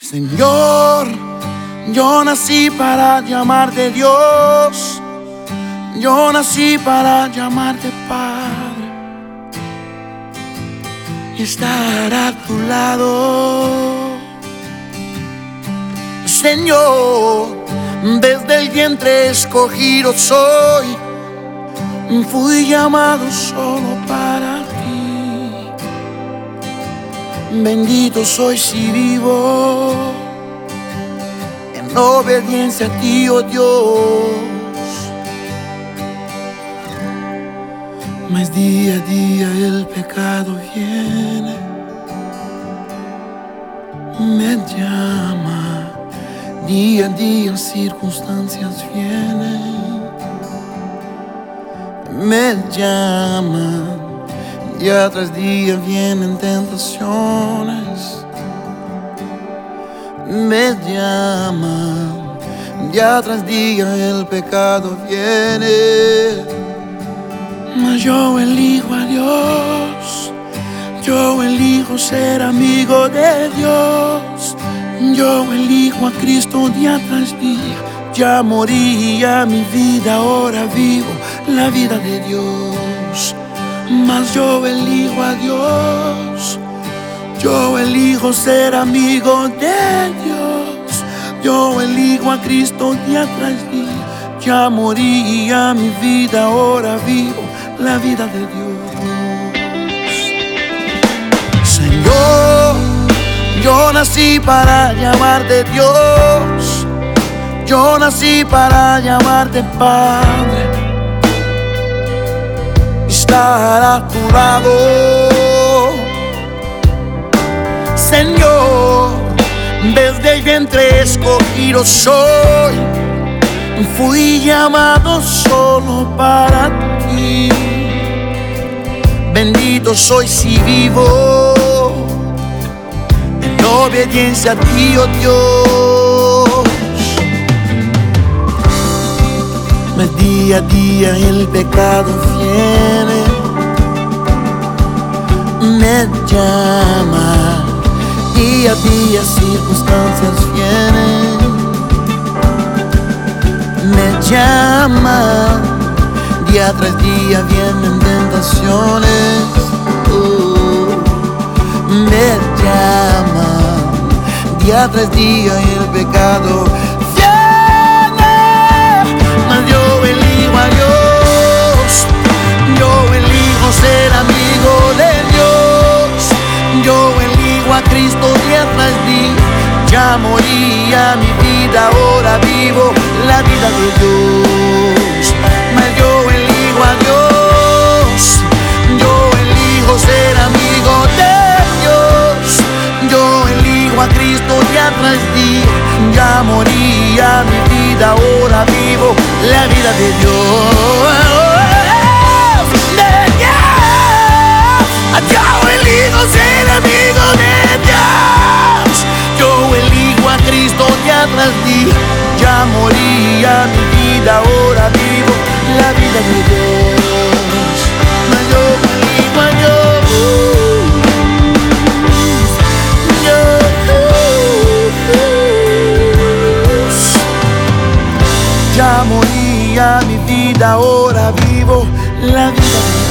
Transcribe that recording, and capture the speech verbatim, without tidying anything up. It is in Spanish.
Señor, yo nací para llamarte Dios, yo nací para llamarte Padre y estar a tu lado. Señor, desde el vientre escogido soy, fui llamado solo para ti. Bendito soy si vivo en obediencia a ti, oh Dios. Mas día a día el pecado viene, me llama. Día a día circunstancias vienen, me llaman. Día tras día vienen tentaciones, me llaman. Día tras día el pecado viene, mas yo elijo a Dios, yo elijo ser amigo de Dios. Yo elijo a Cristo día tras día. Ya moría mi vida, ahora vivo la vida de Dios. Mas yo elijo a Dios, yo elijo ser amigo de Dios. Yo elijo a Cristo día tras día. Ya moría mi vida, ahora vivo la vida de Dios. Señor, yo nací para llamarte Dios, yo nací para llamarte Padre, estar a tu lado. Señor, desde el vientre escogido soy, fui llamado solo para ti. Bendito soy si vivo en obediencia a ti, oh Dios. Mas día a día el pecado viene, me llama. Día a día circunstancias vienen, me llama. Día tras día vienen tentaciones, uh, me llama. Día tras día el pecado viene, mas yo elijo a Dios, yo elijo ser amigo de Dios. Yo elijo a Cristo día tras día. Ya moría mi vida, ahora vivo la vida de Dios. Mas yo elijo a Dios, yo elijo ser amigo de Dios. Yo elijo a Cristo día tras día. Ya moría mi vida, ahora vivo la vida de Dios. Yo elijo ser amigo de Dios. Yo elijo a Cristo día tras día. Ya moría mi vida, ahora vivo la vida de Dios. Mas yo elijo a Dios, Dios. Ya moría mi vida, ahora vivo la vida de Dios.